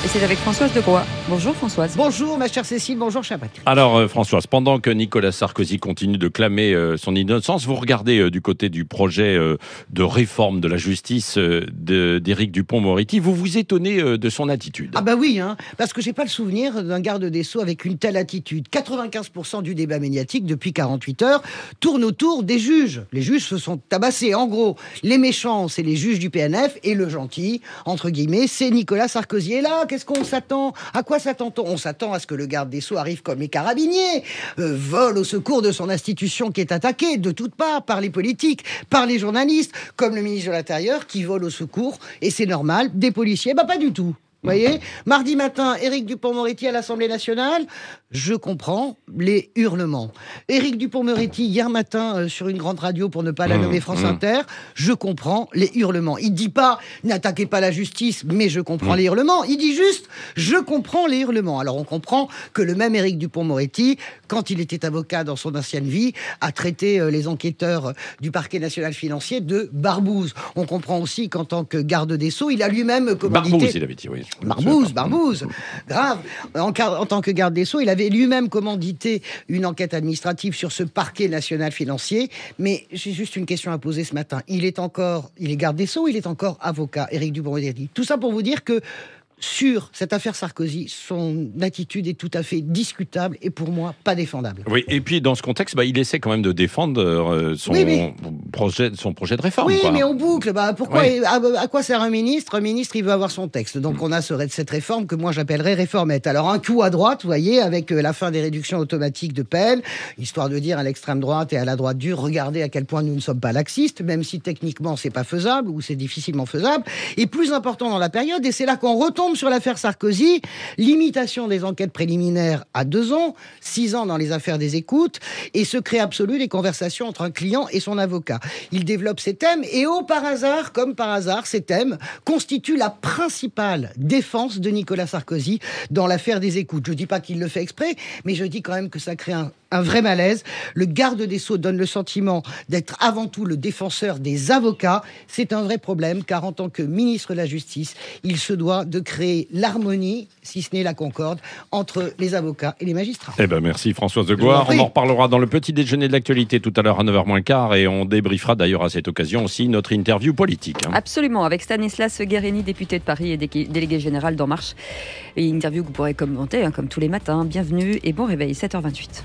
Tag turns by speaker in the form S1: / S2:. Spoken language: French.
S1: Et c'est avec Françoise Degroy. Bonjour Françoise.
S2: Bonjour ma chère Cécile, bonjour cher Patrick.
S3: Alors Françoise, pendant que Nicolas Sarkozy continue de clamer son innocence, vous regardez du côté du projet de réforme de la justice d'Éric Dupond-Moretti, vous vous étonnez de son attitude.
S2: Ah bah oui, parce que j'ai pas le souvenir d'un garde des Sceaux avec une telle attitude. 95% du débat médiatique depuis 48 heures tourne autour des juges. Les juges se sont tabassés. En gros, les méchants, c'est les juges du PNF et le gentil, entre guillemets, c'est Nicolas Sarkozy. Et là, qu'est-ce qu'on s'attend ? À quoi s'attend-on ? On s'attend à ce que le garde des Sceaux arrive comme les carabiniers, vole au secours de son institution qui est attaquée de toutes parts par les politiques, par les journalistes, comme le ministre de l'Intérieur qui vole au secours, et c'est normal, des policiers. Bah pas du tout. Vous voyez, mardi matin, Éric Dupond-Moretti à l'Assemblée nationale, je comprends les hurlements. Éric Dupond-Moretti, hier matin, sur une grande radio, pour ne pas la nommer France Inter, je comprends les hurlements. Il dit pas « n'attaquez pas la justice », mais je comprends les hurlements. Il dit juste « je comprends les hurlements ». Alors on comprend que le même Éric Dupond-Moretti, quand il était avocat dans son ancienne vie, a traité les enquêteurs du parquet national financier de barbouzes. On comprend aussi qu'en tant que garde des Sceaux, il a lui-même commandité...
S3: Barbouze, il avait dit, oui.
S2: Barbouze, grave. En tant que garde des Sceaux, il avait lui-même commandité une enquête administrative sur ce parquet national financier. Mais j'ai juste une question à poser ce matin. Il est garde des Sceaux, il est encore avocat, Éric Dupond-Moretti. Tout ça pour vous dire que sur cette affaire Sarkozy, son attitude est tout à fait discutable et pour moi pas défendable.
S3: Oui, et puis dans ce contexte, il essaie quand même de défendre son projet de réforme.
S2: Oui,
S3: quoi.
S2: mais on boucle. Pourquoi à quoi sert un ministre ? Un ministre, il veut avoir son texte. Donc on a cette réforme que moi j'appellerais réformette. Alors un coup à droite, vous voyez, avec la fin des réductions automatiques de peine, histoire de dire à l'extrême droite et à la droite dure, regardez à quel point nous ne sommes pas laxistes, même si techniquement c'est pas faisable ou c'est difficilement faisable. Et plus important dans la période, et c'est là qu'on retombe sur l'affaire Sarkozy, limitation des enquêtes préliminaires à 2 ans, 6 ans dans les affaires des écoutes, et secret absolu des conversations entre un client et son avocat. Il développe ces thèmes, et comme par hasard, ces thèmes constituent la principale défense de Nicolas Sarkozy dans l'affaire des écoutes. Je ne dis pas qu'il le fait exprès, mais je dis quand même que ça crée un vrai malaise. Le garde des Sceaux donne le sentiment d'être avant tout le défenseur des avocats. C'est un vrai problème, car en tant que ministre de la Justice, il se doit de créer l'harmonie, si ce n'est la concorde, entre les avocats et les magistrats.
S3: Merci Françoise Degroy. On en reparlera dans le petit déjeuner de l'actualité tout à l'heure à 9h moins le quart, et on débriefera d'ailleurs à cette occasion aussi notre interview politique.
S1: Absolument, avec Stanislas Guerini, député de Paris et délégué général d'En Marche. Et une interview que vous pourrez commenter comme tous les matins. Bienvenue et bon réveil, 7h28.